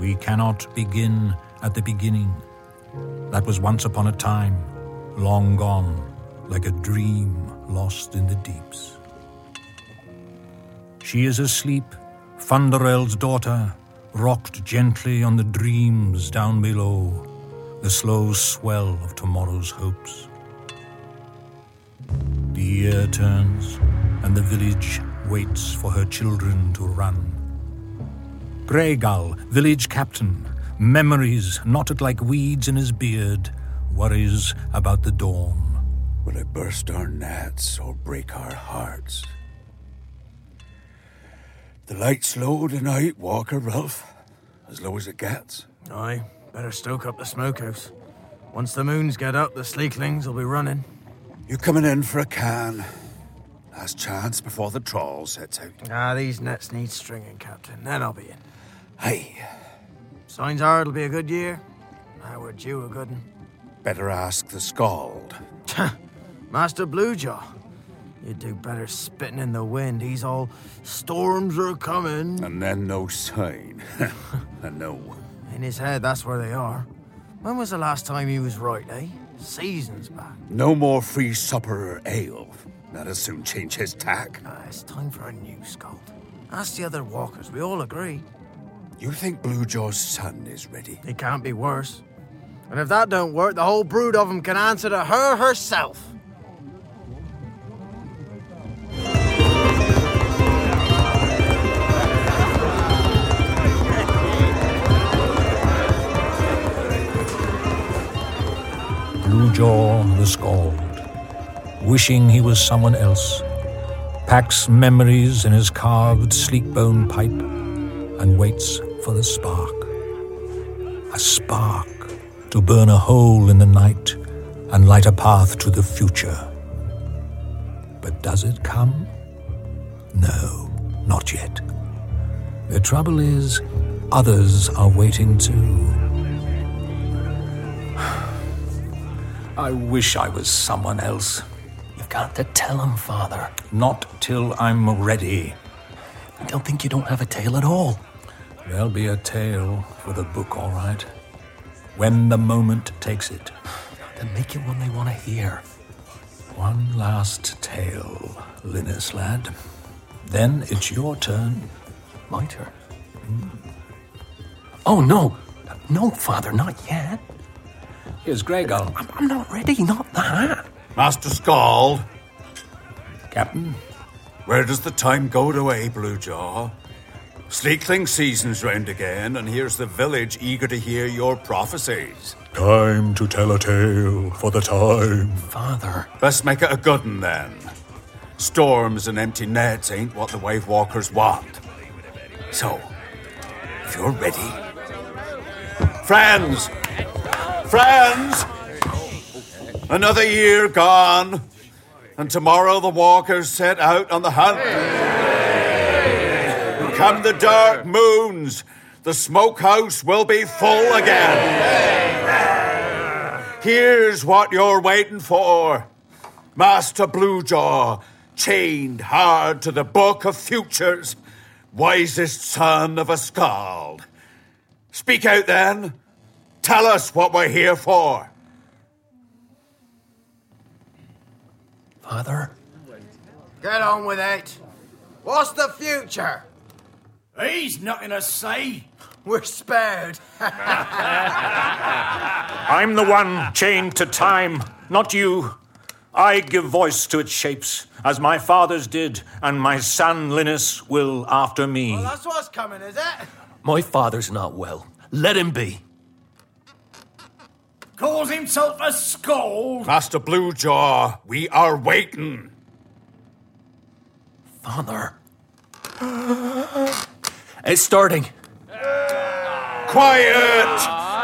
We cannot begin at the beginning. That was once upon a time, long gone, like a dream lost in the deeps. She is asleep, Thunderel's daughter, rocked gently on the dreams down below, the slow swell of tomorrow's hopes. The year turns, and the village waits for her children to run. Greygull, village captain, memories knotted like weeds in his beard, worries about the dawn. Will it burst our nets or break our hearts? The light's low tonight, Walker, Ralph. As low as it gets. Aye, better stoke up the smokehouse. Once the moons get up, the sleeklings will be running. You coming in for a can? Last chance before the trawl sets out. These nets need stringing, Captain. Then I'll be in. Hey. Signs are it'll be a good year. Now we're due a good one. Better ask the Scald. Master Bluejaw. You'd do better spitting in the wind. He's all, storms are coming. And then no sign. I know. In his head, that's where they are. When was the last time he was right, eh? Seasons back. No more free supper or ale. That'll soon change his tack. It's time for a new Scald. Ask the other walkers. We all agree. You think Bluejaw's son is ready? It can't be worse. And if that don't work, the whole brood of them can answer to her herself. Bluejaw the Scald, wishing he was someone else, packs memories in his carved sleek-bone pipe and waits for the spark. A spark to burn a hole in the night and light a path to the future. But does it come? No, not yet. The trouble is, others are waiting too. I wish I was someone else. You've got to tell him, Father. Not till I'm ready. They'll think you don't have a tale at all. There'll be a tale for the book, all right. When the moment takes it. Then make it one they want to hear. One last tale, Linus lad. Then it's your turn. My turn? Oh, no. No, Father, not yet. Here's Greygull. I'm not ready, not that. Master Scald. Captain? Where does the time go to, Bluejaw? Sleekling season's round again, and here's the village eager to hear your prophecies. Time to tell a tale for the time. Father. Best make it a good one, then. Storms and empty nets ain't what the White Walkers want. So, if you're ready... Friends! Friends! Another year gone, and tomorrow the walkers set out on the hunt. Come the dark moons, the smokehouse will be full again. Here's what you're waiting for. Master Bluejaw, chained hard to the Book of Futures, wisest son of a Scald. Speak out then. Tell us what we're here for. Father? Get on with it. What's the future? He's nothing to say. We're spared. I'm the one chained to time, not you. I give voice to its shapes, as my fathers did, and my son Linus will after me. Well, that's what's coming, is it? My father's not well. Let him be. Calls himself a Scald. Master Bluejaw, we are waiting. Father. It's starting. Quiet!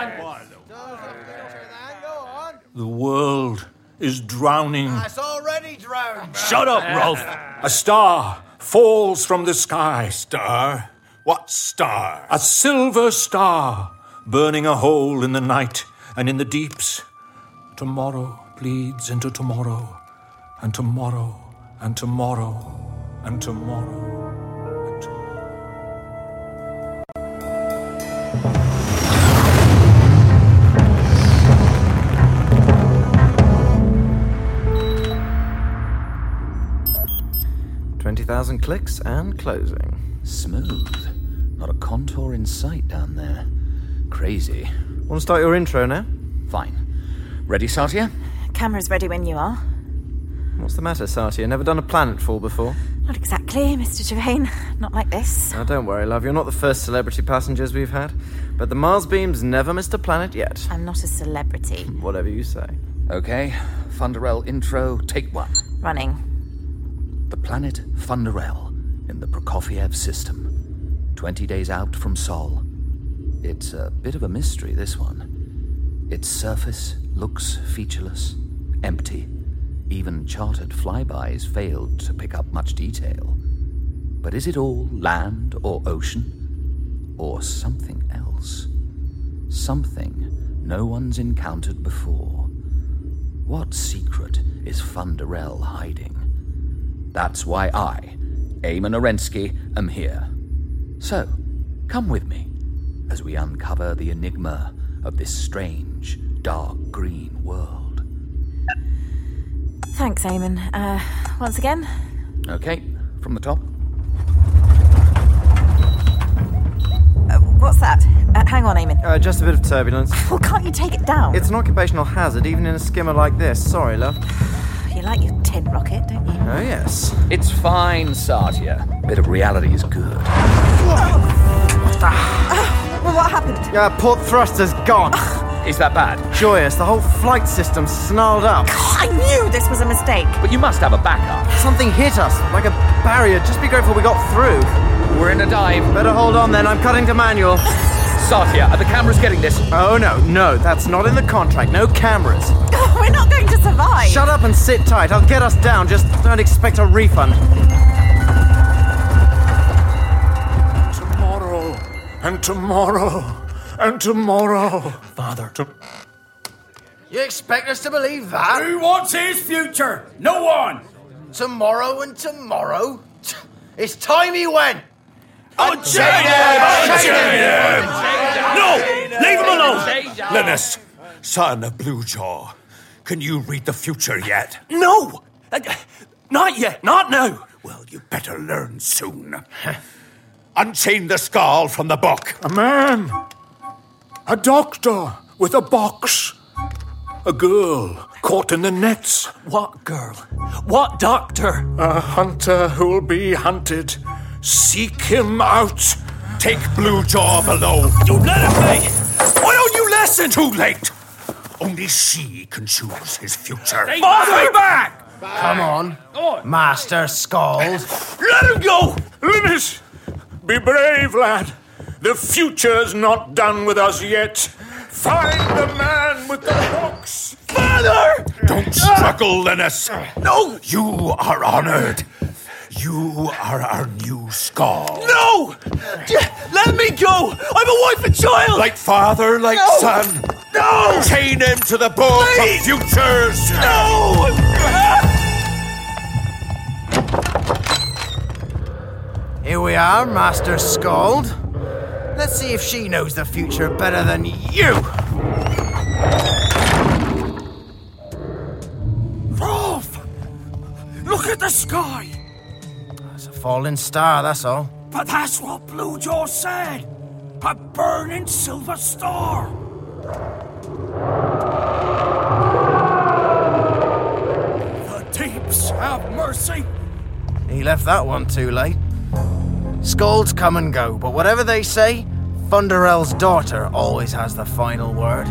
The world is drowning. It's already drowned. Shut up, Rolf. A star falls from the sky. Star? What star? A silver star, burning a hole in the night and in the deeps. Tomorrow bleeds into tomorrow, and tomorrow, and tomorrow, and tomorrow, and tomorrow. 20,000 clicks and closing. Smooth. Not a contour in sight down there. Crazy. Want to start your intro now? Fine. Ready, Satya? Camera's ready when you are. What's the matter, Satya? Never done a planetfall before? Not exactly, Mr. Gervain. Not like this. Now, don't worry, love. You're not the first celebrity passengers we've had. But the Mars beam's never missed a planet yet. I'm not a celebrity. Whatever you say. Okay. Funderel intro, take 1. Running. The planet Funderel in the Prokofiev system. 20 days out from Sol. It's a bit of a mystery, this one. Its surface looks featureless, empty. Even charted flybys failed to pick up much detail. But is it all land or ocean? Or something else? Something no one's encountered before. What secret is Funderel hiding? That's why I, Eamon Arensky, am here. So, come with me as we uncover the enigma of this strange, dark green world. Thanks, Eamon. Once again? Okay, from the top. What's that? Hang on, Eamon. Just a bit of turbulence. Well, can't you take it down? It's an occupational hazard, even in a skimmer like this. Sorry, love. You like your tin rocket, don't you? Oh, yes. It's fine, Satya. Bit of reality is good. Well, what happened? Port thruster's gone. Is that bad? Joyous, the whole flight system's snarled up. I knew this was a mistake. But you must have a backup. Something hit us, like a barrier. Just be grateful we got through. We're in a dive. Better hold on then, I'm cutting to manual. Satya, are the cameras getting this? Oh, no, that's not in the contract. No cameras. We're not going to survive. Shut up and sit tight. I'll get us down. Just don't expect a refund. Tomorrow, and tomorrow, and tomorrow. Father. You expect us to believe that? Who wants his future? No one! Tomorrow and tomorrow? It's time he went. Unchain him! No! Leave him alone! Linus, son of Bluejaw, can you read the future yet? No! Not yet. Not now. Well, you better learn soon. Unchain the skull from the book. A man. A doctor with a box. A girl caught in the nets. What girl? What doctor? A hunter who'll be hunted. Seek him out. Take Bluejaw below. You let him be! Why don't you listen? Too late. Only she can choose his future. Father! Back! Come on, Master Scald. Let him go! Linus, be brave, lad. The future's not done with us yet. Find the man with the box. Father! Don't struggle, Linus. No! You are honored. You are our new skull. No! Let me go! I'm a wife and child! Like father, like son. No! Chain him to the book Please! of futures. No! Here we are, Master Scald. Let's see if she knows the future better than you. Rolf! Look at the sky! It's a falling star, that's all. But that's what Bluejaw said! A burning silver star! The deeps have mercy! He left that one too late. Scolds come and go, but whatever they say, Funderel's daughter always has the final word.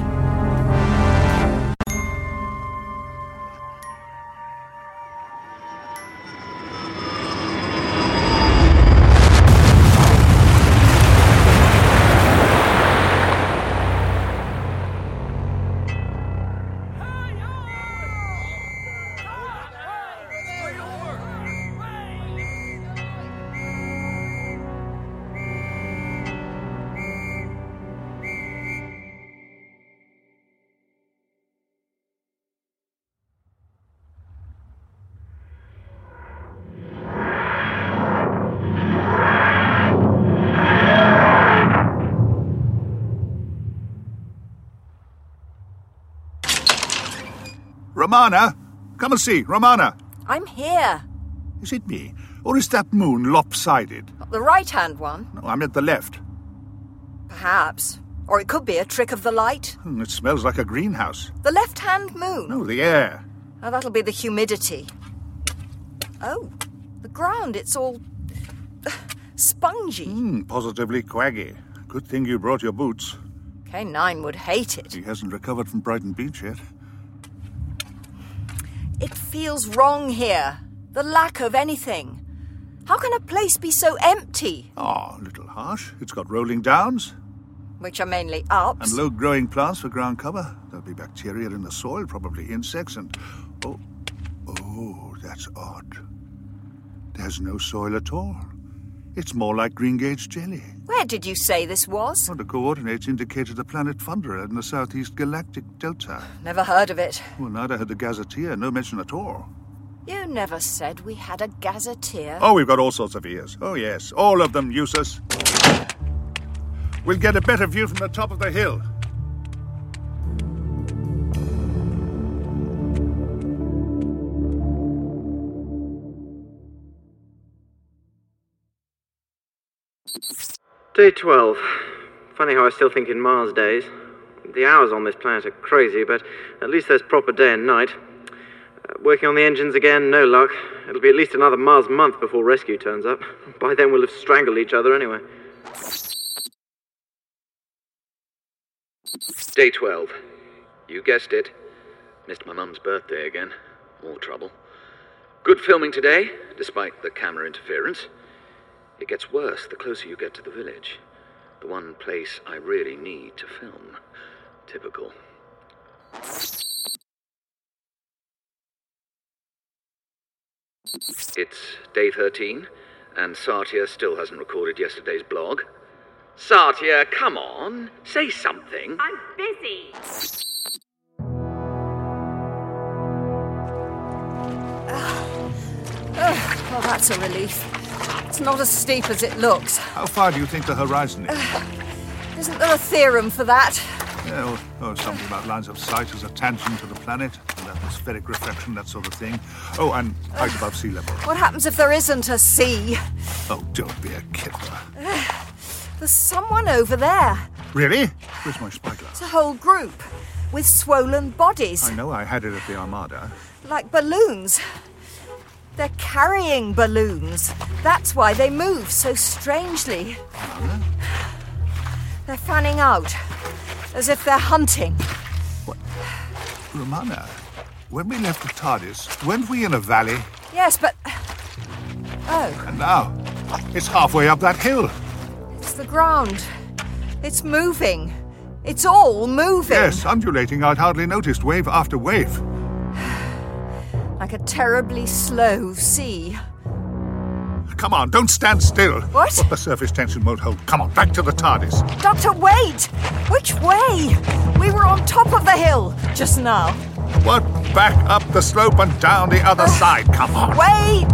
Romana! Come and see, Romana! I'm here. Is it me? Or is that moon lopsided? The right-hand one? No, I'm at the left. Perhaps. Or it could be a trick of the light. It smells like a greenhouse. The left-hand moon? No, the air. Oh, that'll be the humidity. Oh, the ground, it's all spongy. Positively quaggy. Good thing you brought your boots. K9 would hate it. He hasn't recovered from Brighton Beach yet. It feels wrong here. The lack of anything. How can a place be so empty? Oh, a little harsh. It's got rolling downs. Which are mainly ups. And low-growing plants for ground cover. There'll be bacteria in the soil, probably insects, and... Oh, that's odd. There's no soil at all. It's more like Greengage jelly. Where did you say this was? Well, the coordinates indicated the planet Thunderel in the southeast galactic delta. Never heard of it. Well, neither had the gazetteer. No mention at all. You never said we had a gazetteer. Oh, we've got all sorts of ears. Oh, yes. All of them useless. We'll get a better view from the top of the hill. Day 12. Funny how I still think in Mars days. The hours on this planet are crazy, but at least there's proper day and night. Working on the engines again, no luck. It'll be at least another Mars month before rescue turns up. By then we'll have strangled each other anyway. Day 12. You guessed it. Missed my mum's birthday again. More trouble. Good filming today, despite the camera interference. It gets worse the closer you get to the village. The one place I really need to film. Typical. It's day 13, and Satya still hasn't recorded yesterday's blog. Satya, come on, say something. I'm busy. Well, that's a relief. It's not as steep as it looks. How far do you think the horizon is? Isn't there a theorem for that? Yeah, something about lines of sight as a tangent to the planet, and atmospheric reflection, that sort of thing. Oh, and height above sea level. What happens if there isn't a sea? Oh, don't be a kidder. There's someone over there. Really? Where's my spyglass? It's a whole group with swollen bodies. I know, I had it at the Armada. Like balloons. They're carrying balloons. That's why they move so strangely. Romana? They're fanning out, as if they're hunting. What? Romana, when we left the TARDIS, weren't we in a valley? Yes, but... Oh. And now, it's halfway up that hill. It's the ground. It's moving. It's all moving. Yes, undulating. I'd hardly noticed wave after wave. Like a terribly slow sea. Come on, don't stand still. What? The surface tension won't hold. Come on, back to the TARDIS. Doctor, wait! Which way? We were on top of the hill just now. What? Back up the slope and down the other side. Come on. Wait!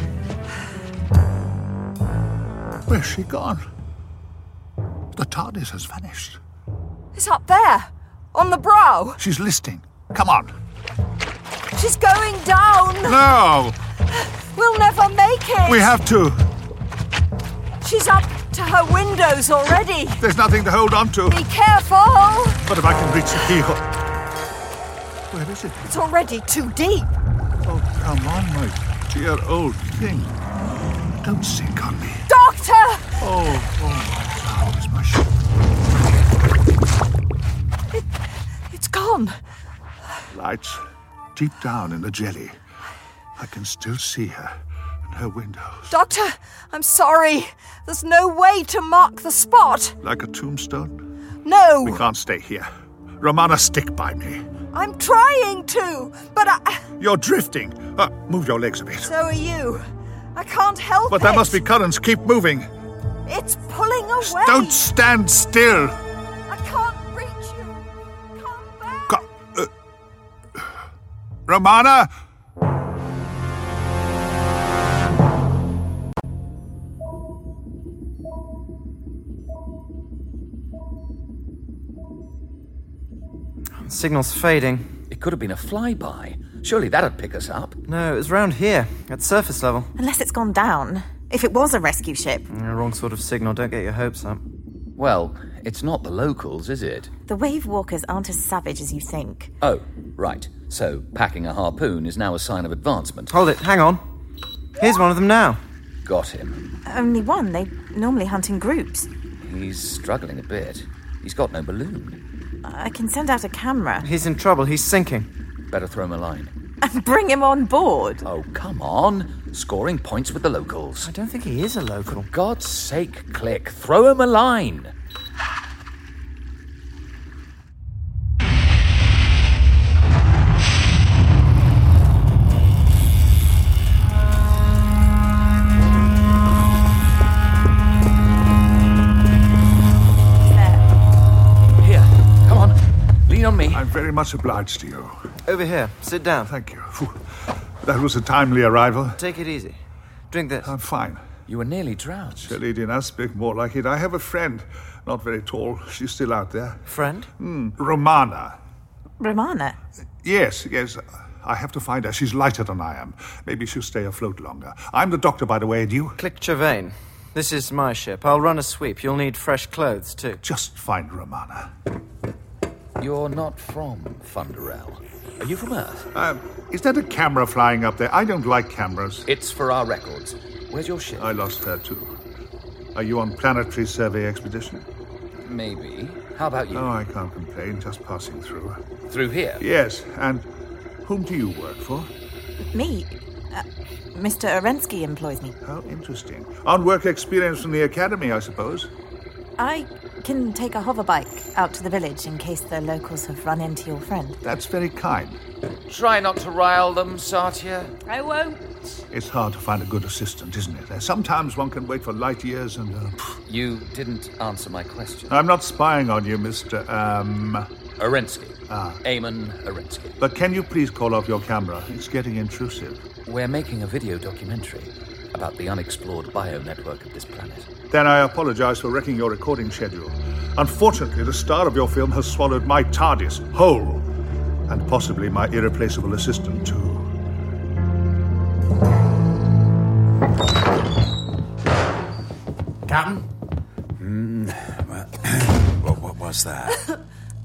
Where's she gone? The TARDIS has vanished. It's up there, on the brow. She's listing. Come on. She's going down. No! We'll never make it. We have to. She's up to her windows already. There's nothing to hold on to. Be careful. But if I can reach the keyhole. Where is it? It's already too deep. Oh, come on, my dear old thing. Don't sink on me. Doctor! Where's my ship? It's gone. Lights deep down in the jelly. I can still see her and her windows. Doctor, I'm sorry. There's no way to mark the spot. Like a tombstone? No. We can't stay here. Romana, stick by me. I'm trying to, but You're drifting. Move your legs a bit. So are you. I can't help it. But there must be currents. Keep moving. It's pulling away. Don't stand still. I can't reach you. Come back. Romana? Signal's fading. It could have been a flyby. Surely that'd pick us up. No, it was round here, at surface level. Unless it's gone down. If it was a rescue ship. Wrong sort of signal, don't get your hopes up. Well, it's not the locals, is it? The wave walkers aren't as savage as you think. Oh, right. So, packing a harpoon is now a sign of advancement. Hold it, hang on. Here's one of them now. Got him. Only one. They normally hunt in groups. He's struggling a bit. He's got no balloon. I can send out a camera. He's in trouble, he's sinking. Better throw him a line. And bring him on board. Oh, come on. Scoring points with the locals. I don't think he is a local. For God's sake, Click, throw him a line. Here, come on. Lean on me. I'm very much obliged to you. Over here, sit down. Thank you. Phew. That was a timely arrival. Take it easy. Drink this. I'm fine. You were nearly drowned. Silly did not speak more like it. I have a friend. Not very tall. She's still out there. Friend? Romana. Romana? Yes. I have to find her. She's lighter than I am. Maybe she'll stay afloat longer. I'm the doctor, by the way, and you? Click Chavain. This is my ship. I'll run a sweep. You'll need fresh clothes, too. Just find Romana. You're not from Thunderell. Are you from Earth? Is that a camera flying up there? I don't like cameras. It's for our records. Where's your ship? I lost her, too. Are you on planetary survey expedition? Maybe. How about you? Oh, I can't complain. Just passing through. Through here? Yes, and whom do you work for? Me? Mr. Arensky employs me. How interesting. On work experience from the academy, I suppose. I can take a hoverbike out to the village in case the locals have run into your friend. That's very kind. Try not to rile them, Satya. I won't. It's hard to find a good assistant, isn't it? Sometimes one can wait for light years and... You didn't answer my question. I'm not spying on you, Mr. Arensky. Eamon Arensky. But can you please call off your camera? It's getting intrusive. We're making a video documentary about the unexplored bio-network of this planet. Then I apologize for wrecking your recording schedule. Unfortunately, the star of your film has swallowed my TARDIS whole, and possibly my irreplaceable assistant, too. Captain? What was that?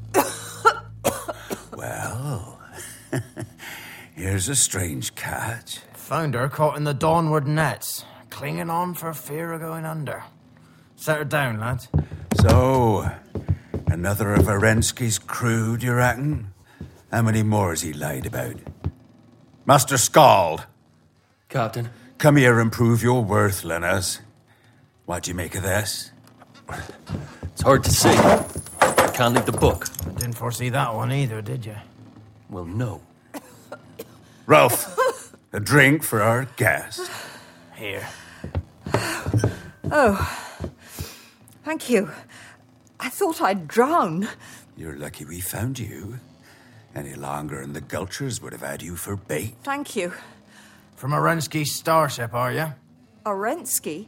Well, here's a strange catch. Found her caught in the dawnward nets, clinging on for fear of going under. Set her down, lads. So, another of Arensky's crew, do you reckon? How many more has he lied about? Master Scald. Captain. Come here and prove your worth, Linus. What do you make of this? It's hard to say. I can't leave the book. I didn't foresee that one either, did you? Well, no. Ralph, a drink for our guest. Here. Oh, thank you. I thought I'd drown. You're lucky we found you. Any longer and the Gulchers would have had you for bait. Thank you. From Arensky's starship, are you? Arensky?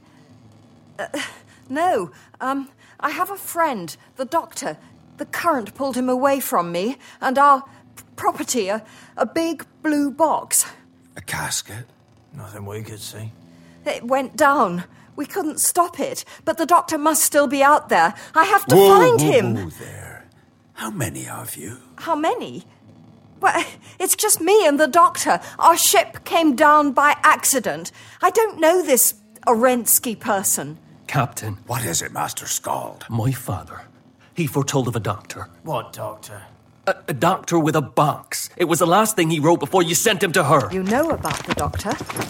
No. I have a friend, the doctor. The current pulled him away from me, and our property, a big blue box. A casket? Nothing we could see. It went down. We couldn't stop it, but the doctor must still be out there. I have to find him. Whoa there. How many of you? How many? Well, it's just me and the doctor. Our ship came down by accident. I don't know this Arensky person. Captain. What is it, Master Scald? My father. He foretold of a doctor. What doctor? A doctor with a box. It was the last thing he wrote before you sent him to her. You know about the doctor?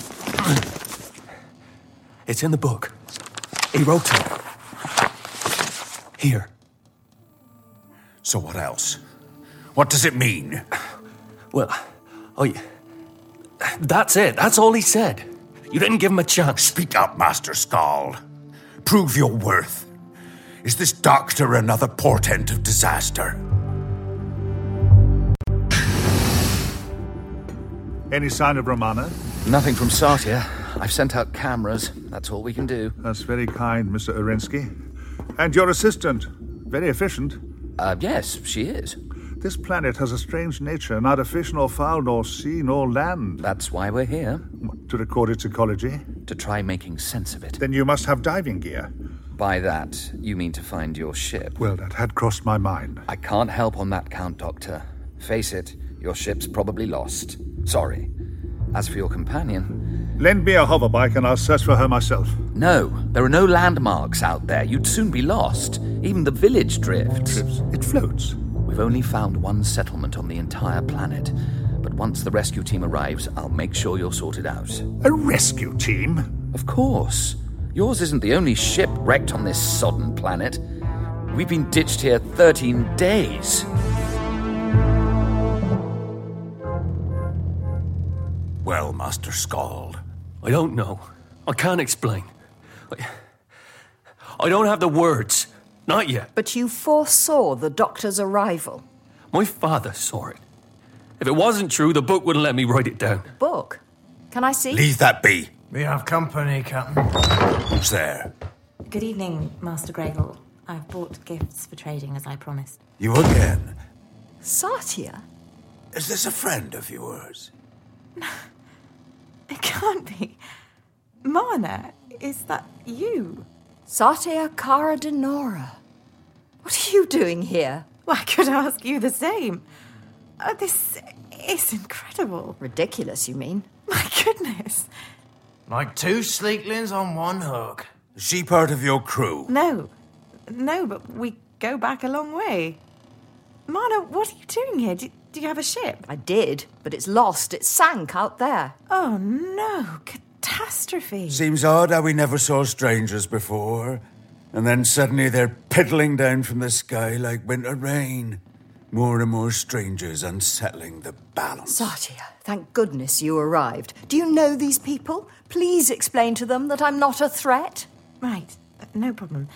It's in the book. He wrote to her. Here. So what else? What does it mean? Well, that's it. That's all he said. You didn't give him a chance. Speak up, Master Scald. Prove your worth. Is this doctor another portent of disaster? Any sign of Romana? Nothing from Satya. I've sent out cameras. That's all we can do. That's very kind, Mr. Arensky. And your assistant. Very efficient. Yes, she is. This planet has a strange nature, neither fish nor fowl, nor sea nor land. That's why we're here. To record its ecology? To try making sense of it. Then you must have diving gear. By that, you mean to find your ship? Well, that had crossed my mind. I can't help on that count, Doctor. Face it, your ship's probably lost. Sorry. As for your companion... Lend me a hoverbike and I'll search for her myself. No, there are no landmarks out there. You'd soon be lost. Even the village drifts. It floats. We've only found one settlement on the entire planet. But once the rescue team arrives, I'll make sure you're sorted out. A rescue team? Of course. Yours isn't the only ship wrecked on this sodden planet. We've been ditched here 13 days. Well, Master Scald. I don't know. I can't explain. I don't have the words. Not yet. But you foresaw the Doctor's arrival. My father saw it. If it wasn't true, the book wouldn't let me write it down. Book? Can I see? Leave that be. We have company, Captain. Who's there? Good evening, Master Greyhall. I've bought gifts for trading as I promised. You again? Satya? Is this a friend of yours? It can't be. Mana, is that you? Satya Kara-Denora. What are you doing here? Well, I could ask you the same. This is incredible. Ridiculous, you mean? My goodness. Like two sleeklings on one hook. Is she part of your crew? No, but we go back a long way. Mana, what are you doing here? Do you have a ship? I did, but it's lost. It sank out there. Oh, no. Catastrophe. Seems odd how we never saw strangers before. And then suddenly they're piddling down from the sky like winter rain. More and more strangers unsettling the balance. Satya, thank goodness you arrived. Do you know these people? Please explain to them that I'm not a threat. Right, no problem.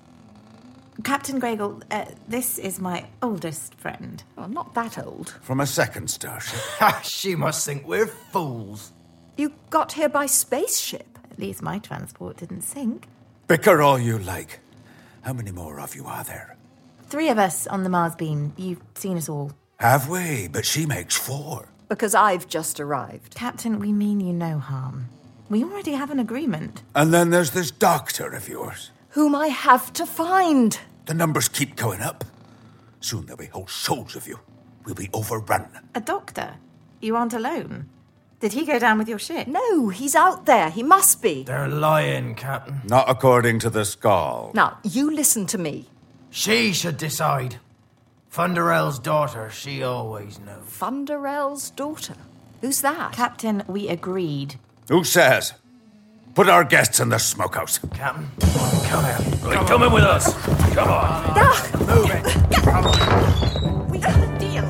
Captain Greyhall, this is my oldest friend. Well, not that old. From a second starship. She must think we're fools. You got here by spaceship. At least my transport didn't sink. Bicker all you like. How many more of you are there? 3 of us on the Mars beam. You've seen us all. Have we? But she makes 4. Because I've just arrived. Captain, we mean you no harm. We already have an agreement. And then there's this doctor of yours. Whom I have to find. The numbers keep going up. Soon there'll be whole shoals of you. We'll be overrun. A doctor? You aren't alone? Did he go down with your ship? No, he's out there. He must be. They're lying, Captain. Not according to the Skull. Now, you listen to me. She should decide. Thunderell's daughter, she always knows. Thunderell's daughter? Who's that? Captain, we agreed. Who says? Put our guests in the smokehouse. Captain, come here. Right, come in with us. Come on. Move it. Come on. We got a deal.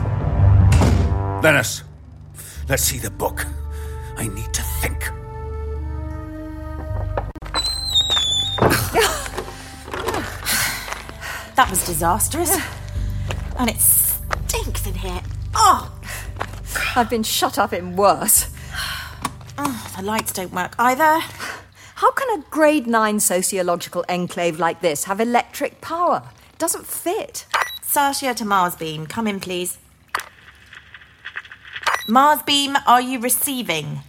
Lennis, let's see the book. I need to think. That was disastrous. And it stinks in here. Oh! I've been shut up in worse. Oh, the lights don't work either. How can a grade 9 sociological enclave like this have electric power? It doesn't fit. Satya to Mars beam. Come in, please. Mars beam, are you receiving?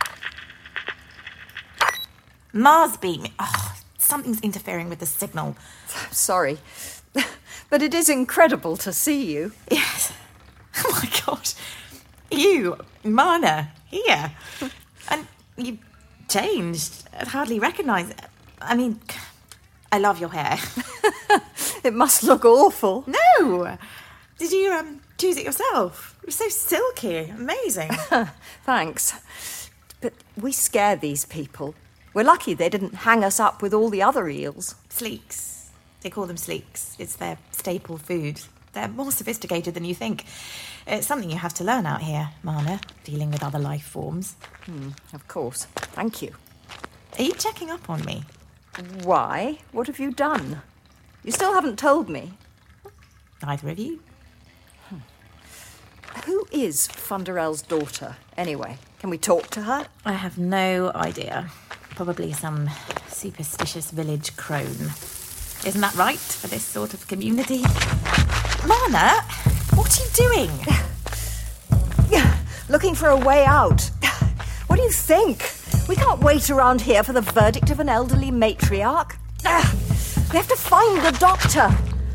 Mars beam. Oh, something's interfering with the signal. Sorry. But it is incredible to see you. Yes. Oh my God. You, Mana, here. And you changed. I'd hardly recognise it. I mean, I love your hair. It must look awful. No! Did you choose it yourself? It was so silky. Amazing. Thanks. But we scare these people. We're lucky they didn't hang us up with all the other eels. Sleeks. They call them sleeks. It's their staple food. They're more sophisticated than you think. It's something you have to learn out here, Mana, dealing with other life forms. Of course. Thank you. Are you checking up on me? Why? What have you done? You still haven't told me. Neither of you. Who is Thunderell's daughter, anyway? Can we talk to her? I have no idea. Probably some superstitious village crone. Isn't that right for this sort of community? Mana, what What are you doing? Looking for a way out. What do you think? We can't wait around here for the verdict of an elderly matriarch. We have to find the doctor.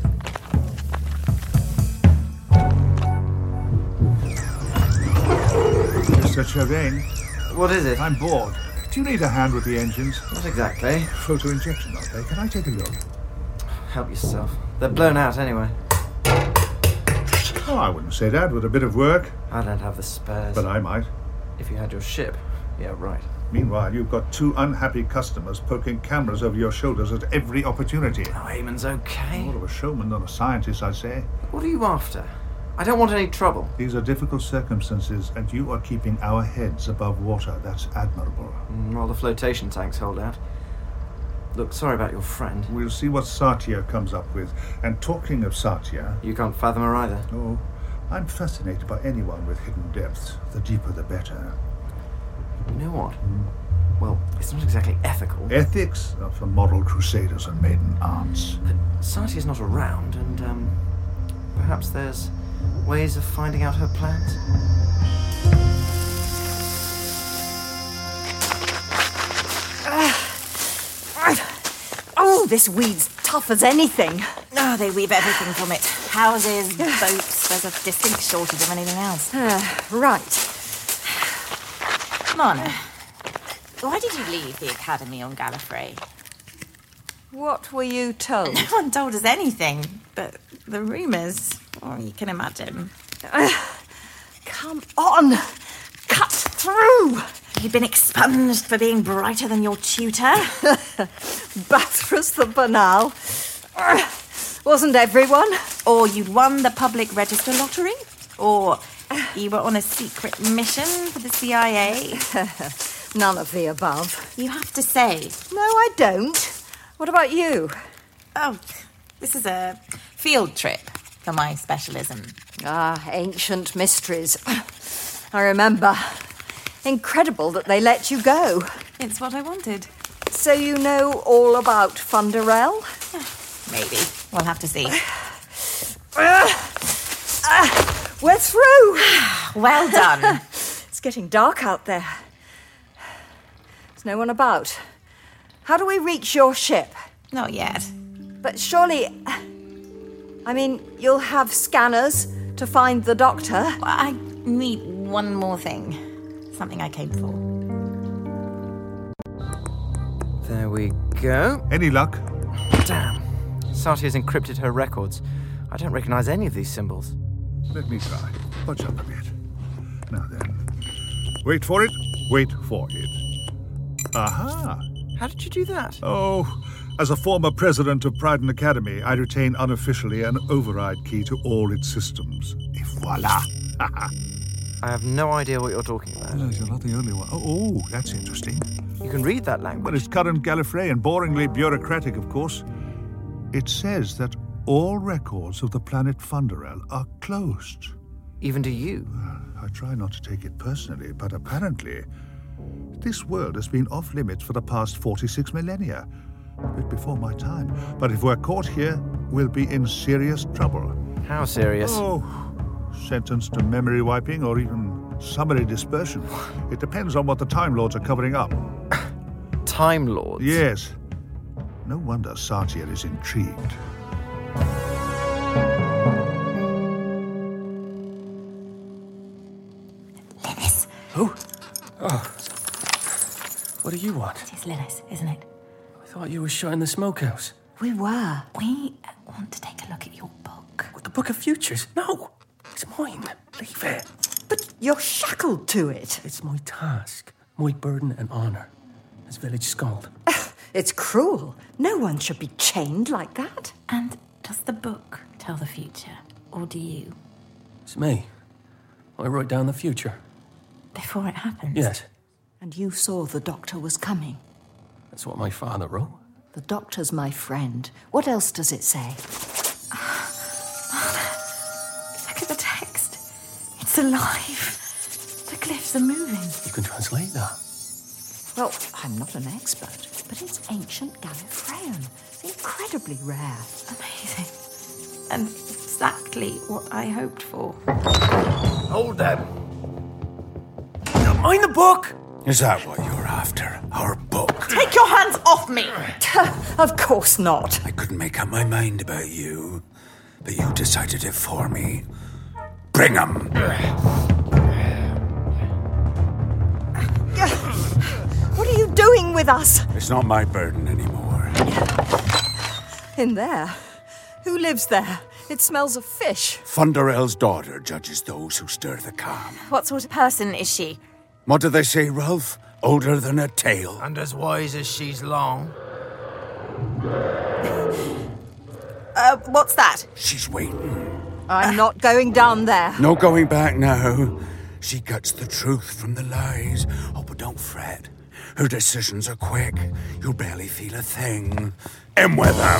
Mr. Chavain, What is it? I'm bored. Do you need a hand with the engines? Not exactly. Photo injection, are they? Can I take a look? Help yourself. They're blown out anyway. Oh, I wouldn't say that. With a bit of work. I don't have the spares. But I might. If you had your ship. Yeah, right. Meanwhile, you've got 2 unhappy customers poking cameras over your shoulders at every opportunity. Oh, Eamon's okay. More of a showman than a scientist, I'd say. What are you after? I don't want any trouble. These are difficult circumstances, and you are keeping our heads above water. That's admirable. While the flotation tanks hold out. Look, sorry about your friend. We'll see what Satya comes up with. And talking of Satya... You can't fathom her either. Oh, I'm fascinated by anyone with hidden depths. The deeper, the better. You know what? Well, it's not exactly ethical. Ethics are for moral crusaders and maiden aunts. But Satya's not around, and, perhaps there's ways of finding out her plans? Oh, this weed's tough as anything. Oh, they weave everything from it. Houses, boats. There's a distinct shortage of anything else. Right. Mana, why did you leave the academy on Gallifrey? What were you told? No one told us anything, but the rumours, well, you can imagine. Come on! Cut through! You've been expunged for being brighter than your tutor. Bathurst the banal. Wasn't everyone? Or you'd won the public register lottery. Or you were on a secret mission for the CIA. None of the above. You have to say. No, I don't. What about you? Oh, this is a field trip for my specialism. Ancient mysteries. I remember. Incredible that they let you go. It's what I wanted. So you know all about Funderell? Maybe. We'll have to see. We're through. Well done. It's getting dark out there. There's no one about. How do we reach your ship? Not yet. But surely... I mean, you'll have scanners to find the doctor. I need one more thing. Something I came for. There we go. Any luck? Damn. Satya's encrypted her records. I don't recognize any of these symbols. Let me try. Budge up a bit. Now then. Wait for it. Wait for it. Aha! How did you do that? Oh, as a former president of Pryden Academy, I retain unofficially an override key to all its systems. Et voila! I have no idea what you're talking about. No, you're not the only one. Oh, that's interesting. You can read that language. Well, it's current Gallifreyan, boringly bureaucratic, of course. It says that all records of the planet Funderell are closed. Even to you? I try not to take it personally, but apparently this world has been off-limits for the past 46 millennia. A bit before my time. But if we're caught here, we'll be in serious trouble. How serious? Oh, sentenced to memory wiping or even summary dispersion. It depends on what the Time Lords are covering up. Time Lords? Yes. No wonder Satya is intrigued. Linus. Who? Oh. What do you want? It's Linus, isn't it? I thought you were shutting the smokehouse. We were. We want to take a look at your book. What, the Book of Futures? No! It's mine. Leave it. But you're shackled to it. It's my task, my burden and honour as village skald. It's cruel. No one should be chained like that. And does the book tell the future, or do you? It's me. I wrote down the future. Before it happens? Yes. And you saw the doctor was coming. That's what my father wrote. The doctor's my friend. What else does it say? Look at the text. It's alive. The glyphs are moving. You can translate that. Well, I'm not an expert, but it's ancient Gallifreyan. Incredibly rare. Amazing. And exactly exactly what I hoped for. Hold them. Mind the book! Is that what you're after? Our book? Take your hands off me! Of course not. I couldn't make up my mind about you, but you decided it for me. Bring 'em! What are you doing with us? It's not my burden anymore. In there? Who lives there? It smells of fish. Thunderel's daughter judges those who stir the calm. What sort of person is she? What do they say, Ralph? Older than a tale. And as wise as she's long. What's that? She's waiting. I'm not going down there. No going back now. She cuts the truth from the lies. Oh, but don't fret. Her decisions are quick. You'll barely feel a thing. In with them!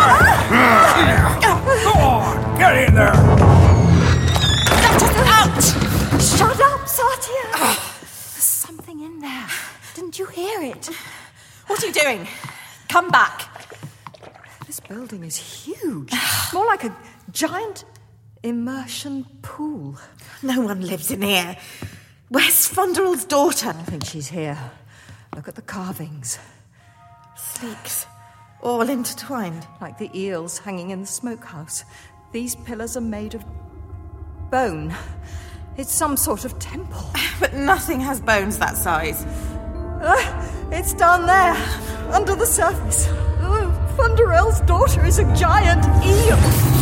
Go on! Get in there! Let us out! Shut up, Satya! There's something in there. Didn't you hear it? What are you doing? Come back. This building is huge. More like a giant immersion pool. No one lives in here. Where's Thunderel's daughter? I think she's here. Look at the carvings. Sleeks. All intertwined. Like the eels hanging in the smokehouse. These pillars are made of bone. It's some sort of temple. But nothing has bones that size. It's down there, under the surface. Thunderel's daughter is a giant eel.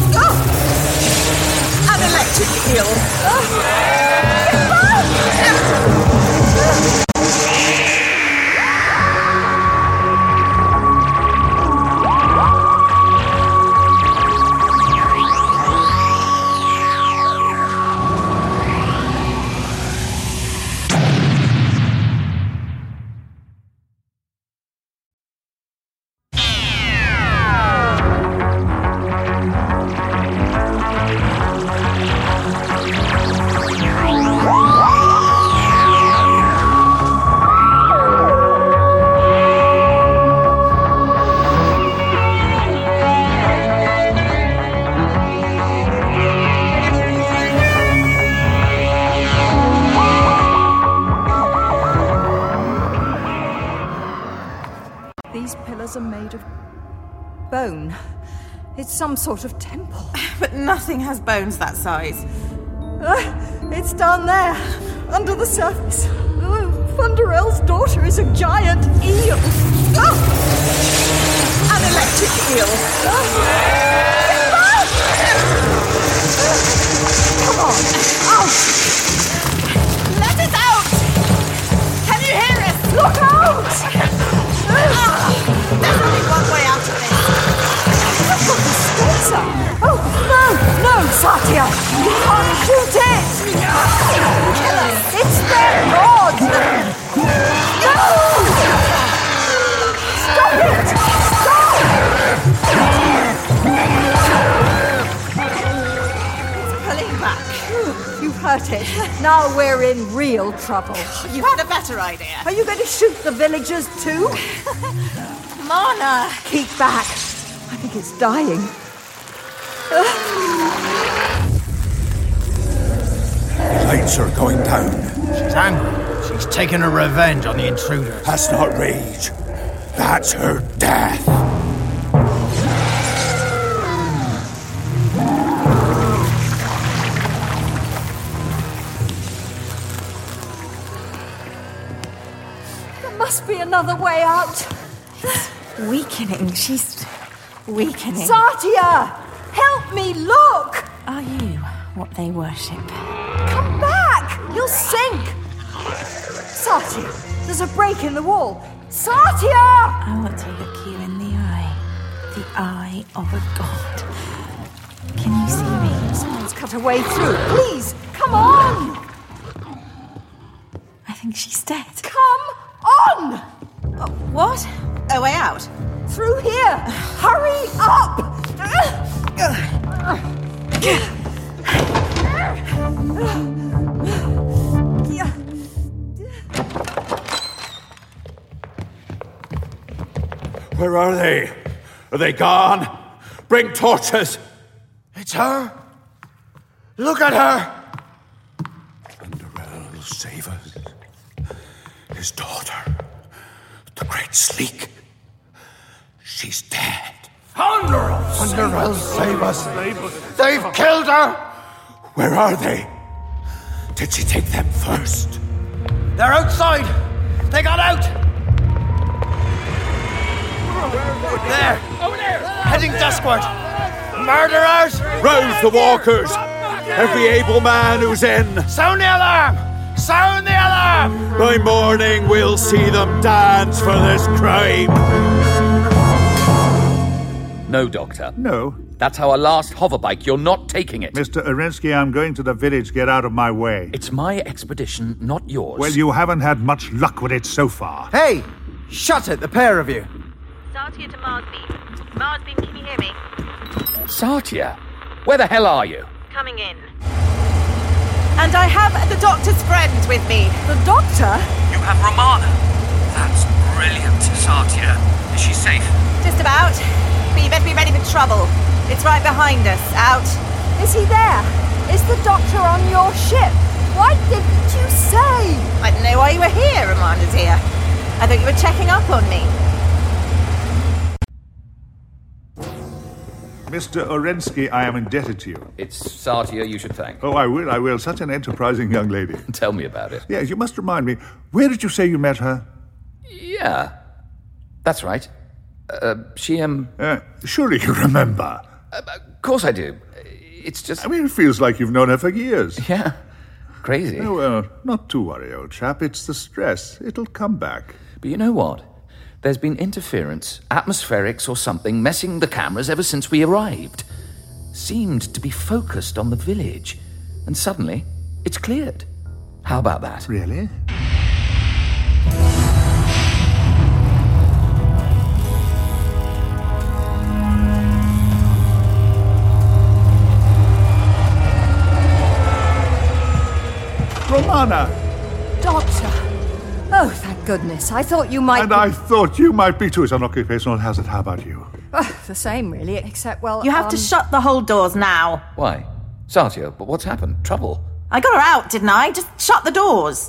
An electric eel. Are made of bone. It's some sort of temple. But nothing has bones that size. It's down there, under the surface. Thunderel's daughter is a giant eel. An electric eel. Come on, out! Let us out! Can you hear us? Look out! There's only one way out of this. Look what the stakes are. Oh, no, Satya! You can't shoot it! Kill us! It's their god! No! Stop it! Stop! It's pulling back. You hurt it. Now we're in real trouble. You had a better idea. Are you going to shoot the villagers too? Mana! Keep back. I think it's dying. Lights are going down. She's angry. She's taking her revenge on the intruders. That's not rage. That's her death. There must be another way out. Weakening. She's weakening. Satya! Help me, look! Are you what they worship? Come back! You'll sink! Satya, there's a break in the wall. Satya! I want to look you in the eye. The eye of a god. Can you see me? Someone's cut a way through. Please, come on! I think she's dead. Come on! What? A way out? Through here! Hurry up! Where are they? Are they gone? Bring torches! It's her. Look at her! Thunderell will save us. His daughter, the Great Sleek. She's dead. Thunderell, save us! They've killed her! Where are they? Did she take them first? They're outside! They got out! There! Over there! Heading duskward! Murderers! Rouse the walkers! Every able man who's in! Sound the alarm! Sound the alarm! By morning we'll see them dance for this crime! No, Doctor. No. That's our last hoverbike. You're not taking it. Mr. Arensky, I'm going to the village. Get out of my way. It's my expedition, not yours. Well, you haven't had much luck with it so far. Hey! Shut it, the pair of you! Satya to Marsbeam. Marsbeam, can you hear me? Satya? Where the hell are you? Coming in. And I have the doctor's friend with me. The doctor? You have Romana. That's brilliant, Satya. Is she safe? Just about. But you better be ready for trouble. It's right behind us. Out. Is he there? Is the doctor on your ship? Why didn't you say? I didn't know why you were here, Amanda's here. I thought you were checking up on me. Mr. Orensky, I am indebted to you. It's Satya you should thank. Oh, I will. Such an enterprising young lady. Tell me about it. Yes, you must remind me. Where did you say you met her? Yeah, that's right. Surely you remember. Of course I do. It's just... I mean, it feels like you've known her for years. Yeah, crazy. Oh, well, not to worry, old chap. It's the stress. It'll come back. But you know what? There's been interference, atmospherics or something, messing the cameras ever since we arrived. Seemed to be focused on the village. And suddenly, it's cleared. How about that? Really? Romana! Doctor! Oh, thank goodness. I thought you might... And I thought you might be too. It's an occupational hazard. How about you? The same, really, except, well... You have to shut the whole doors now. Why? Satya, but what's happened? Trouble? I got her out, didn't I? Just shut the doors.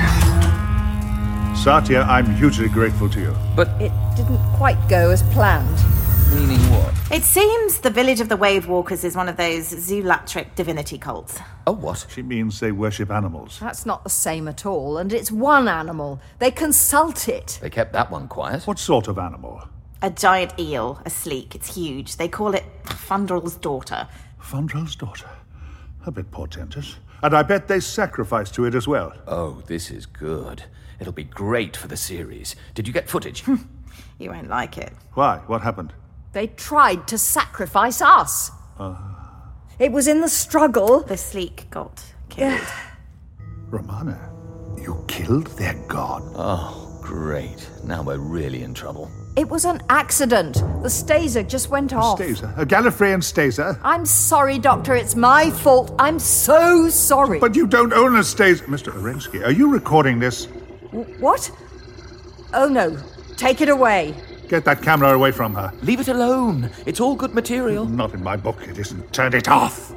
Satya, I'm hugely grateful to you. But... It didn't quite go as planned. Meaning what? It seems the village of the Wave Walkers is one of those zoolatric divinity cults. Oh, what? She means they worship animals. That's not the same at all, and it's one animal. They consult it. They kept that one quiet. What sort of animal? A giant eel, a sleek. It's huge. They call it Fundrell's daughter. Fundrell's daughter? A bit portentous. And I bet they sacrifice to it as well. Oh, this is good. It'll be great for the series. Did you get footage? You won't like it. Why? What happened? They tried to sacrifice us. It was in the struggle. The sleek got killed. Romana, you killed their god? Oh, great. Now we're really in trouble. It was an accident. The staser just went off. Staser? A Gallifreyan staser? I'm sorry, Doctor. It's my fault. I'm so sorry. But you don't own a staser. Mr. Orensky, are you recording this? What? Oh, no. Take it away. Get that camera away from her. Leave it alone. It's all good material. Not in my book, it isn't. Turn it off.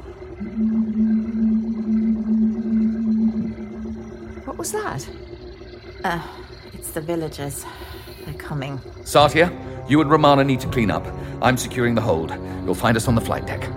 What was that? It's the villagers. They're coming. Satya, you and Romana need to clean up. I'm securing the hold. You'll find us on the flight deck.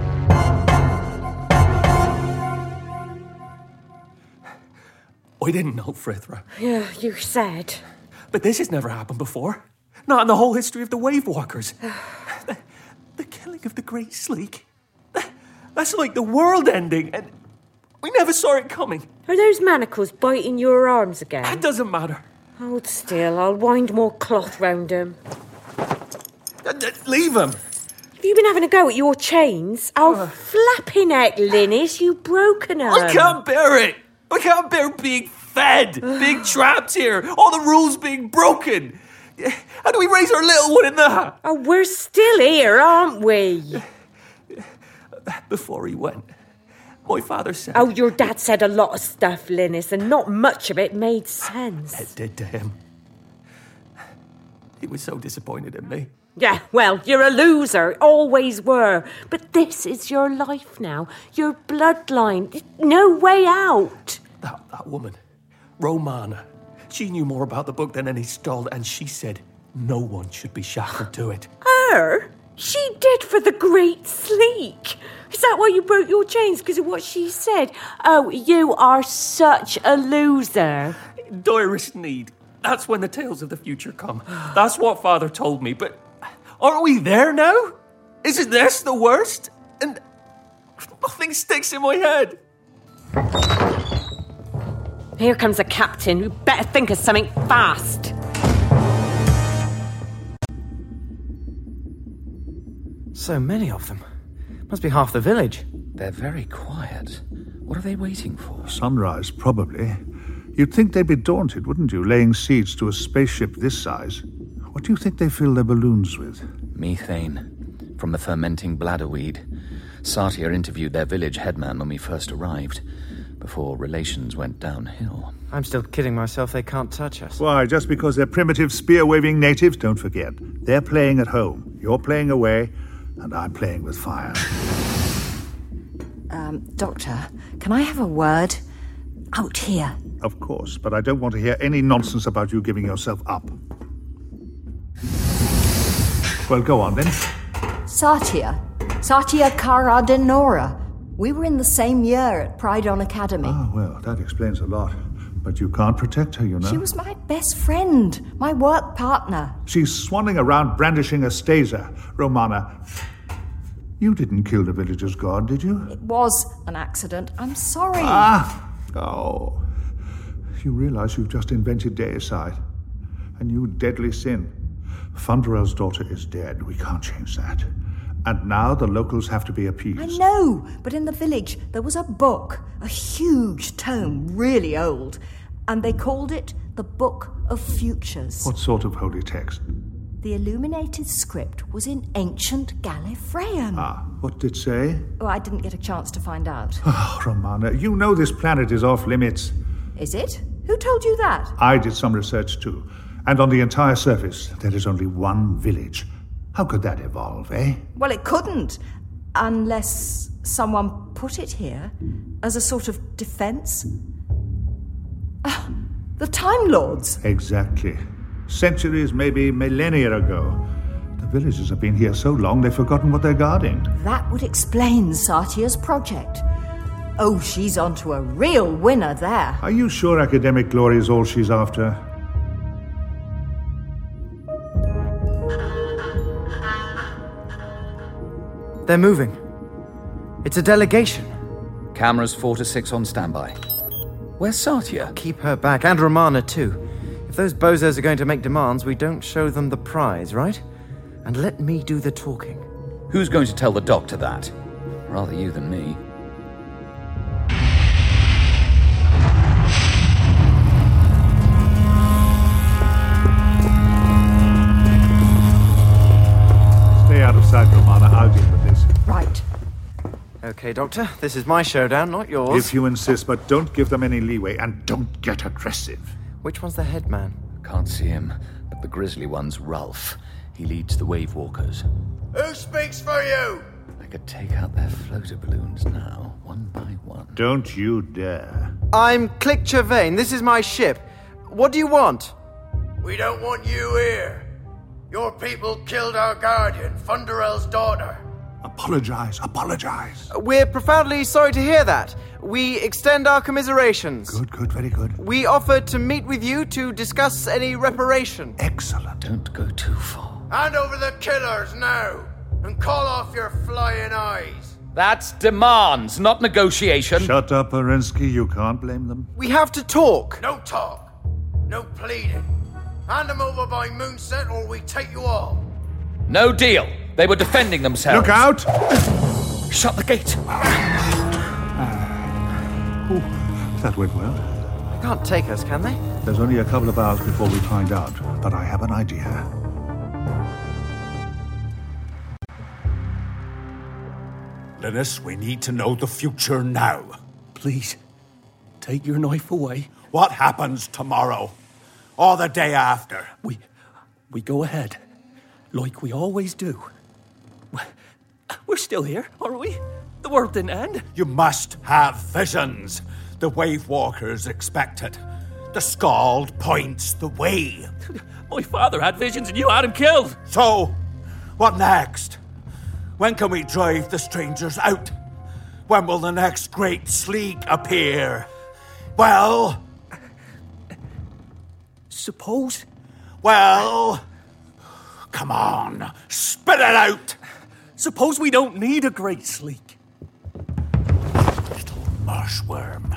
I didn't know, Frithra. Yeah, you said. But this has never happened before. Not in the whole history of the Wave Walkers. The killing of the Great Sleek. That's like the world ending, and we never saw it coming. Are those manacles biting your arms again? It doesn't matter. Hold still, I'll wind more cloth round them. Leave them. Have you been having a go at your chains? Oh, flapping heck, Linus, you've broken them. I can't bear it. I can't bear being fed, being trapped here, all the rules being broken. How do we raise our little one in that? Oh, we're still here, aren't we? Before he went, my father said... Oh, your dad said a lot of stuff, Linus, and not much of it made sense. It did to him. He was so disappointed in me. Yeah, well, you're a loser. Always were. But this is your life now. Your bloodline. No way out. That woman, Romana, she knew more about the book than any Skald, and she said no one should be shackled to it. Her? She did for the Great Sleek. Is that why you broke your chains? Because of what she said? Oh, you are such a loser. Direst need. That's when the tales of the future come. That's what Father told me, but aren't we there now? Isn't this the worst? And nothing sticks in my head. Here comes the captain. We better think of something fast. So many of them. Must be half the village. They're very quiet. What are they waiting for? Sunrise, probably. You'd think they'd be daunted, wouldn't you, laying siege to a spaceship this size? What do you think they fill their balloons with? Methane, from the fermenting bladderweed. Satia interviewed their village headman when we first arrived, before relations went downhill. I'm still kidding myself they can't touch us. Why, just because they're primitive, spear-waving natives? Don't forget, they're playing at home, you're playing away, and I'm playing with fire. Doctor, can I have a word? Out here. Of course, but I don't want to hear any nonsense about you giving yourself up. Well, go on then. Satya Kara Denora. We were in the same year at Prydon Academy. Ah, well, that explains a lot. But you can't protect her, you know. She was my best friend, my work partner. She's swanning around brandishing a staser. Romana, you didn't kill the villager's god, did you? It was an accident. I'm sorry. Oh. You realize you've just invented deicide. A new deadly sin. Funderel's daughter is dead. We can't change that. And now the locals have to be appeased. I know, but in the village there was a book, a huge tome, really old, and they called it the Book of Futures. What sort of holy text? The illuminated script was in ancient Gallifreyan. What did it say? Oh, I didn't get a chance to find out. Oh, Romana, you know this planet is off limits. Is it? Who told you that? I did some research too. And on the entire surface, there is only one village. How could that evolve, eh? Well, it couldn't. Unless someone put it here as a sort of defense. The Time Lords. Exactly. Centuries, maybe millennia ago. The villagers have been here so long they've forgotten what they're guarding. That would explain Satya's project. Oh, she's onto a real winner there. Are you sure academic glory is all she's after? They're moving. It's a delegation. Cameras 4 to 6 on standby. Where's Satya? Keep her back, and Romana too. If those bozos are going to make demands, we don't show them the prize, right? And let me do the talking. Who's going to tell the doctor that? Rather you than me. Stay out of sight, Romana. I'll deal with this. Right. Okay, Doctor, this is my showdown, not yours. If you insist, but don't give them any leeway, and don't get aggressive. Which one's the headman? Can't see him, but the grisly one's Ralph. He leads the Wave Walkers. Who speaks for you? I could take out their floater balloons now, one by one. Don't you dare. I'm Click Chervain. This is my ship. What do you want? We don't want you here. Your people killed our guardian, Funderel's daughter. Apologize. We're profoundly sorry to hear that. We extend our commiserations. Good, very good. We offered to meet with you to discuss any reparation. Excellent. Don't go too far. Hand over the killers now, and call off your flying eyes. That's demands, not negotiation. Shut up, Arensky. You can't blame them. We have to talk. No talk. No pleading. Hand them over by moonset or we take you all. No deal. They were defending themselves. Look out! Shut the gate. That went well. They can't take us, can they? There's only a couple of hours before we find out, but I have an idea. Linus, we need to know the future now. Please, take your knife away. What happens tomorrow? Or the day after? We go ahead. Like we always do. We're still here, aren't we? The world didn't end. You must have visions. The Wave Walkers expect it. The Scald points the way. My father had visions and you had him killed. So, what next? When can we drive the strangers out? When will the next great sleek appear? Well... Suppose? Well... Come on, spit it out! Suppose we don't need a great sleek. Little marshworm.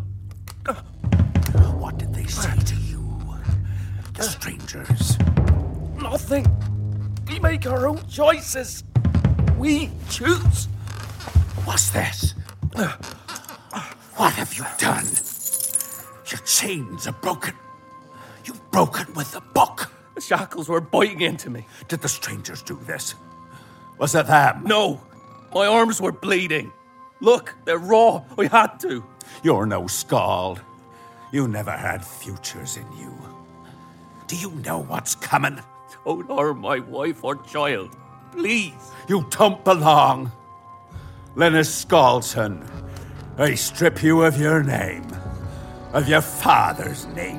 What did they say to you? The strangers. Nothing. We make our own choices. We choose. What's this? What have you done? Your chains are broken. You've broken with the book. The shackles were biting into me. Did the strangers do this? Was it them? No. My arms were bleeding. Look, they're raw. I had to. You're no Scald. You never had futures in you. Do you know what's coming? Don't harm my wife or child. Please. You don't belong. Linus Skaldson, I strip you of your name. Of your father's name.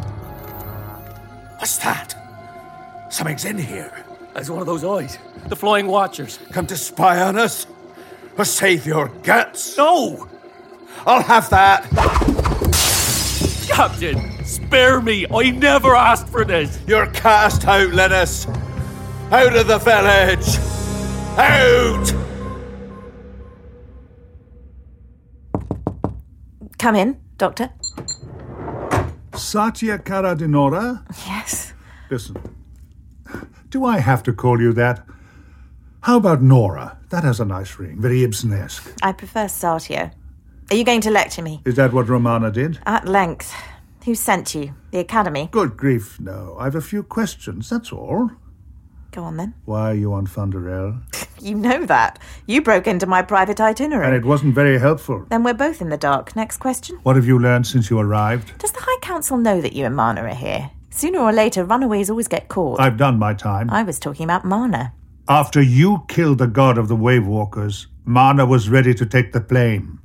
What's that? Something's in here. It's one of those eyes. The Flying Watchers. Come to spy on us? Or save your guts? No! I'll have that. Captain, spare me. I never asked for this. You're cast out, Linus. Out of the village. Out! Come in, Doctor. Satya Karadinora? Yes. Listen, do I have to call you that? How about Nora? That has a nice ring, very Ibsen-esque. I prefer Satya. Are you going to lecture me? Is that what Romana did? At length. Who sent you? The Academy? Good grief, no. I've a few questions, that's all. Go on then. Why are you on Thunderell? You know that. You broke into my private itinerary. And it wasn't very helpful. Then we're both in the dark. Next question. What have you learned since you arrived? Does the High Council know that you and Mana are here? Sooner or later, runaways always get caught. I've done my time. I was talking about Mana. After you killed the god of the Wave Walkers, Mana was ready to take the blame.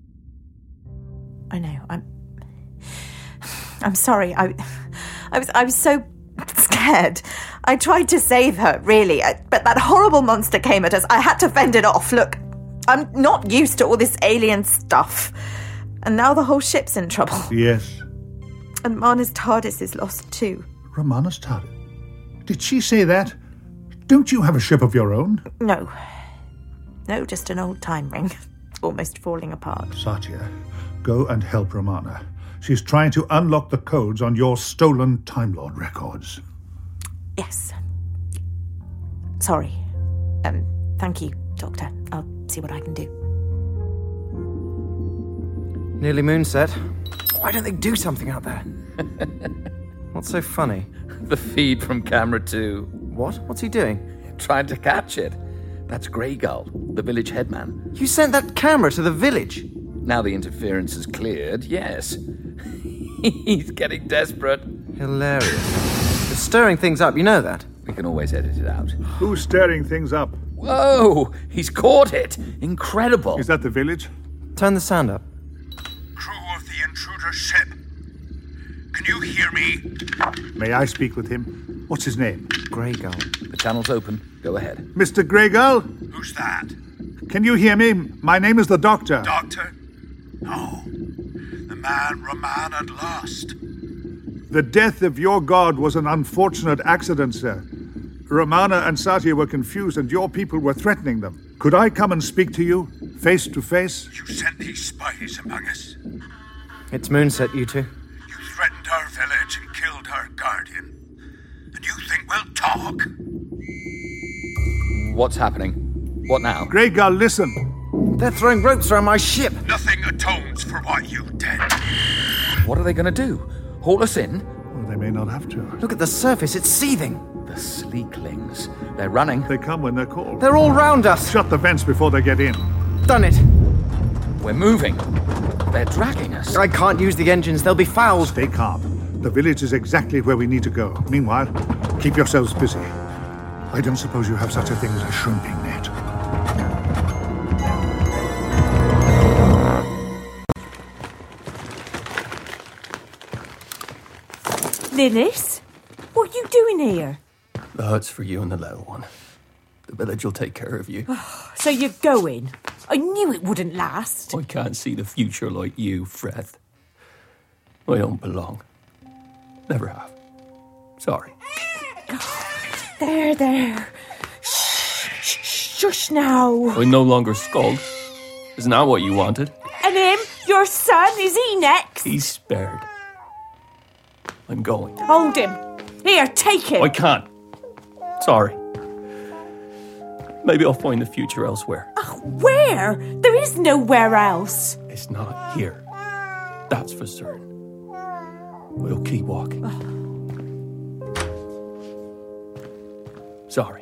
I know. I'm sorry. I was so scared. I tried to save her, really, but that horrible monster came at us. I had to fend it off. Look, I'm not used to all this alien stuff. And now the whole ship's in trouble. Yes. And Mana's TARDIS is lost too. Romana's TARDIS? Did she say that? Don't you have a ship of your own? No. No, just an old time ring. Almost falling apart. Satya, go and help Romana. She's trying to unlock the codes on your stolen Time Lord records. Yes. Sorry. Thank you, Doctor. I'll see what I can do. Nearly moonset. Why don't they do something out there? What's so funny? The feed from camera 2. What? What's he doing? Trying to catch it. That's Grey Gull, the village headman. You sent that camera to the village? Now the interference is cleared, yes. He's getting desperate. Hilarious. It's stirring things up, you know that? We can always edit it out. Who's stirring things up? Whoa! He's caught it! Incredible! Is that the village? Turn the sound up. Crew of the intruder ship. Can you hear me? May I speak with him? What's his name? Grey Gull. The channel's open. Go ahead. Mr. Grey Gull? Who's that? Can you hear me? My name is the Doctor. Doctor? No. The man Romana had lost. The death of your god was an unfortunate accident, sir. Romana and Satya were confused and your people were threatening them. Could I come and speak to you, face to face? You sent these spies among us. It's moonset, you two. You threatened our village and killed our guardian. And you think we'll talk? What's happening? What now? Grey Gull, listen. They're throwing ropes around my ship. Nothing atones for what you did. What are they going to do? Haul us in? Well, they may not have to. Look at the surface, it's seething. The Sleeklings. They're running. They come when they're called. They're all round us. Shut the vents before they get in. Done it. We're moving. They're dragging us. I can't use the engines, they'll be fouled. Stay calm. The village is exactly where we need to go. Meanwhile, keep yourselves busy. I don't suppose you have such a thing as a shrimping net. Linus, what are you doing here? The hut's for you and the little one. The village will take care of you. So you're going? I knew it wouldn't last. I can't see the future like you, Fred. I don't belong. Never have. Sorry. There. Shush now. I'm no longer Skuld. Isn't that what you wanted? And him, your son, is he next? He's spared. I'm going. Hold him. Here, take him. I can't. Sorry. Maybe I'll find the future elsewhere. Where? There is nowhere else. It's not here. That's for certain. We'll keep walking. Sorry.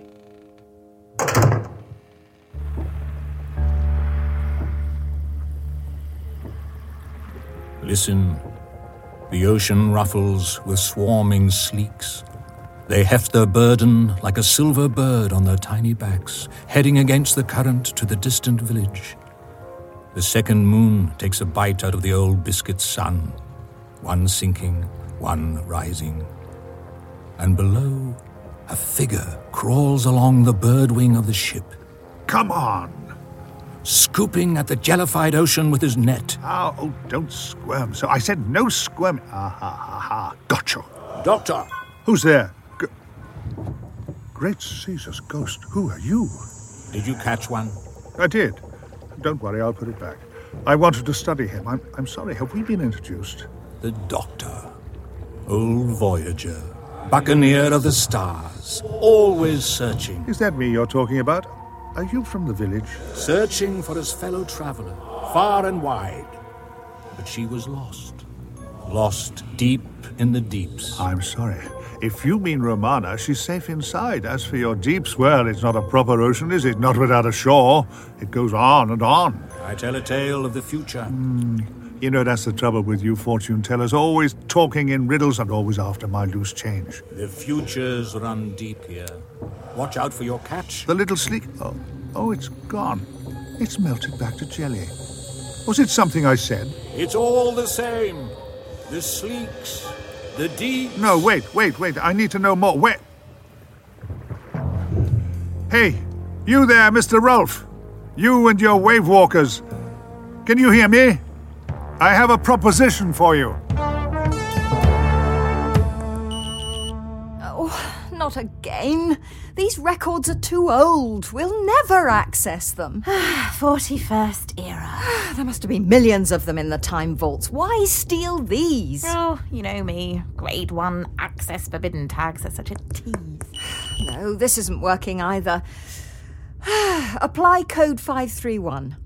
Listen. The ocean ruffles with swarming sleeks. They heft their burden like a silver bird on their tiny backs, heading against the current to the distant village. The second moon takes a bite out of the old biscuit sun, one sinking, one rising. And below, a figure crawls along the bird wing of the ship. Come on! Scooping at the jellified ocean with his net. Oh, don't squirm. So I said no squirm. Gotcha. Doctor! Who's there? Great Caesar's ghost, who are you? Did you catch one? I did. Don't worry, I'll put it back. I wanted to study him. I'm sorry, have we been introduced? The Doctor. Old voyager. Buccaneer of the stars. Always searching. Is that me you're talking about? Are you from the village? Searching for his fellow traveller, far and wide. But she was lost. Lost deep in the deeps. I'm sorry. If you mean Romana, she's safe inside. As for your deeps, well, it's not a proper ocean, is it? Not without a shore. It goes on and on. I tell a tale of the future. You know, that's the trouble with you fortune tellers. Always talking in riddles and always after my loose change. The futures run deep here. Watch out for your catch. The little sleek... Oh, it's gone. It's melted back to jelly. Was it something I said? It's all the same. The sleeks, the deep... No, wait. I need to know more. Wait. Hey, you there, Mr. Rolf. You and your wave walkers. Can you hear me? I have a proposition for you. Oh, not again. These records are too old. We'll never access them. 41st era. There must have been millions of them in the time vaults. Why steal these? Oh, you know me. Grade 1 access forbidden tags are such a tease. No, this isn't working either. Apply code 531.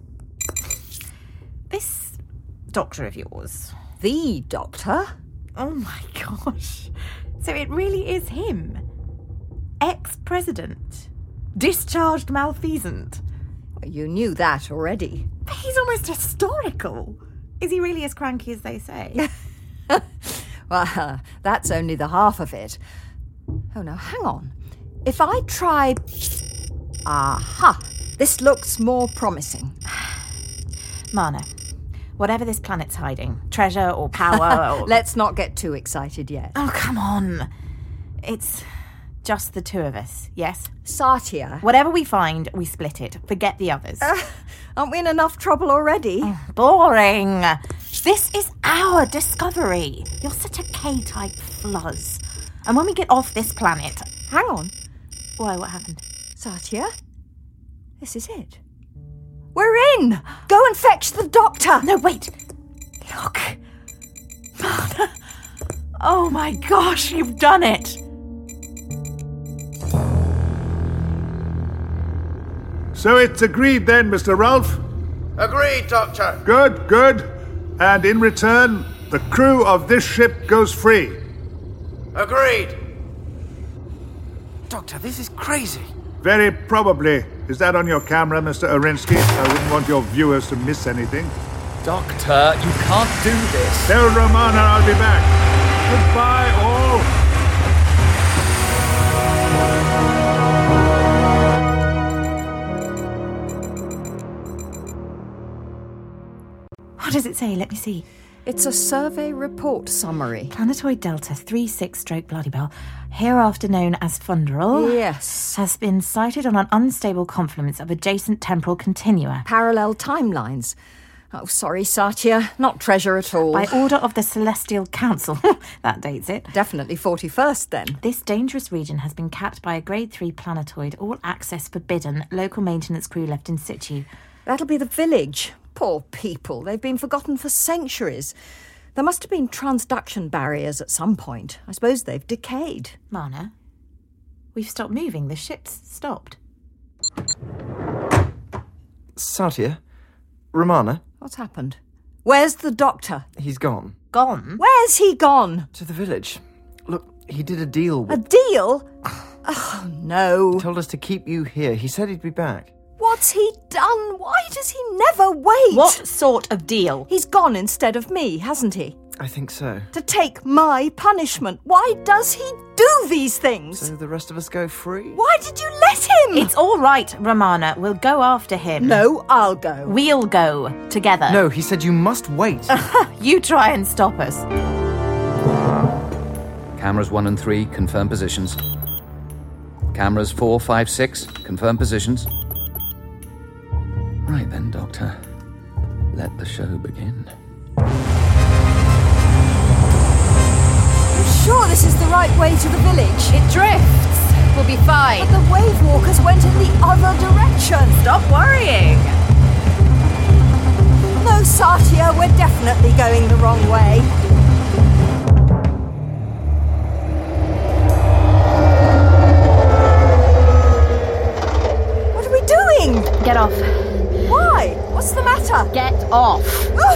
This doctor of yours. The doctor? Oh my gosh. So it really is him. Ex-president. Discharged malfeasant. Well, you knew that already. But he's almost historical. Is he really as cranky as they say? Well, that's only the half of it. Oh, no, hang on. If I try... Aha! This looks more promising. Mana, whatever this planet's hiding, treasure or power or... Let's not get too excited yet. Oh, come on. It's just the two of us, yes? Satya. Whatever we find, we split it. Forget the others. Aren't we in enough trouble already? Oh, boring. This is our discovery. You're such a K-type fluzz. And when we get off this planet... Hang on. Why, what happened? Satya, this is it. We're in! Go and fetch the doctor! No, wait. Look. Oh my gosh, you've done it! So it's agreed then, Mr. Rolf? Agreed, Doctor. Good. And in return, the crew of this ship goes free. Agreed. Doctor, this is crazy. Very probably. Is that on your camera, Mr. Arinsky? I wouldn't want your viewers to miss anything. Doctor, you can't do this. Tell Romana I'll be back. Goodbye, all. does it say? Let me see. It's a survey report summary. Planetoid Delta 36/Bloody-Bell, hereafter known as Funderel, Yes. has been sighted on an unstable confluence of adjacent temporal continua. Parallel timelines. Oh, sorry, Satya. Not treasure at all. By order of the Celestial Council. That dates it. Definitely 41st, then. This dangerous region has been capped by a Grade 3 planetoid, all access forbidden, local maintenance crew left in situ. That'll be the village. Poor people. They've been forgotten for centuries. There must have been transduction barriers at some point. I suppose they've decayed. Marna, we've stopped moving. The ship's stopped. Satya? Romana? What's happened? Where's the doctor? He's gone. Gone? Where's he gone? To the village. Look, he did a deal with... A deal? Oh, no. He told us to keep you here. He said he'd be back. What's he done? Why does he never wait? What sort of deal? He's gone instead of me, hasn't he? I think so. To take my punishment. Why does he do these things? So the rest of us go free? Why did you let him? It's all right, Romana. We'll go after him. No, I'll go. We'll go together. No, he said you must wait. You try and stop us. Cameras 1 and 3, confirm positions. Cameras 4, 5, 6, confirm positions. Right then, Doctor. Let the show begin. You sure this is the right way to the village? It drifts. We'll be fine. But the wave walkers went in the other direction. Stop worrying. No, Satya, we're definitely going the wrong way. What are we doing? Get off. Why? What's the matter? Get off. What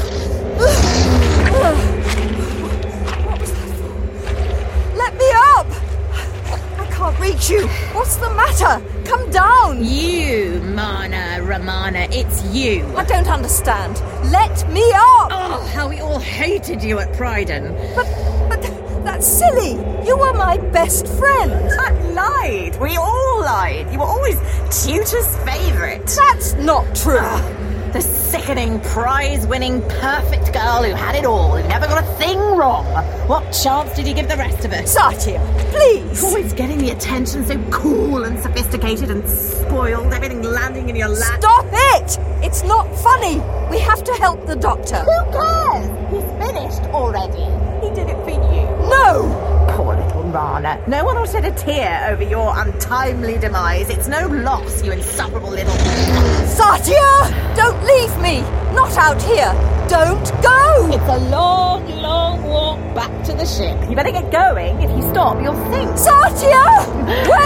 was that for? Let me up! I can't reach you. What's the matter? Come down. You, Marna, Romana, it's you. I don't understand. Let me up! Oh, how we all hated you at Pryden. But that's silly. You were my best friend. I lied. We all lied. You were always Tutor's favourite. That's not true. The sickening, prize-winning, perfect girl who had it all, who never got a thing wrong. What chance did you give the rest of us? Satya, please. Always getting the attention, so cool and sophisticated and spoiled, everything landing in your lap. Stop it! It's not funny. We have to help the doctor. Who cares? He's finished already. He did it for you. No! Poor little Rana. No one will shed a tear over your untimely demise. It's no loss, you insufferable little... Satya! Don't leave me! Not out here! Don't go! It's a long, long walk back to the ship. You better get going. If you stop, you'll sink. Satya!